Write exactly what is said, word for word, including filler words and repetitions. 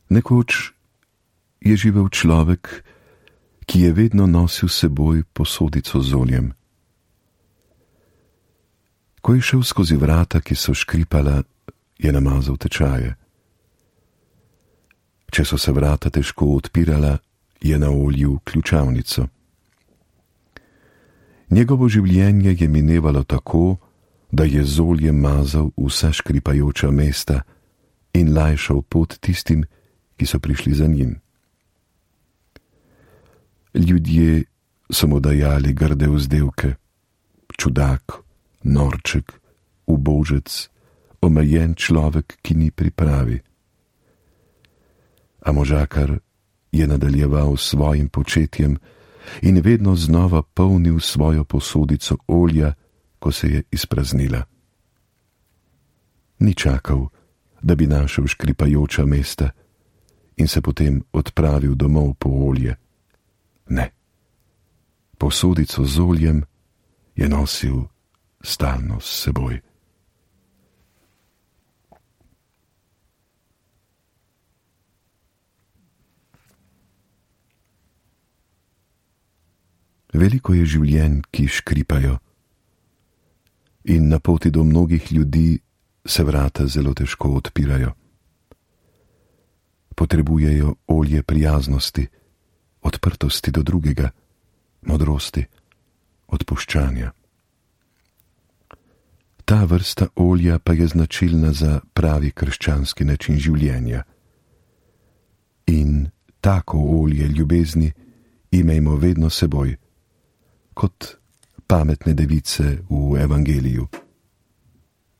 Nekoč je živel človek, ki je vedno nosil s seboj posodico z oljem. Ko je šel skozi vrata, ki so škripala, je namazal tečaje. Če so se vrata težko odpirala, je naoljil ključavnico. Njegovo življenje je minevalo tako, da je z oljem mazal vsa škripajoča mesta in lajšal pot tistim, ki so prišli za njim. Ljudje so mu dajali grde vzdevke, čudak, norček, ubožec, omejen človek, ki ni pripravi. A možakar je nadaljeval s svojim početjem in vedno znova polnil svojo posodico olja, ko se je izpraznila. Ni čakal, da bi našel škripajoča mesta in se potem odpravil domov po olje. Ne, posodico z oljem je nosil stalno s seboj. Veliko je življenj, ki škripajo, in na poti do mnogih ljudi se vrata zelo težko odpirajo. Potrebujejo olje prijaznosti, odprtosti do drugega, modrosti, odpuščanja. Ta vrsta olja pa je značilna za pravi krščanski način življenja. In tako olje ljubezni imejmo vedno seboj, kot pametne device v evangeliju.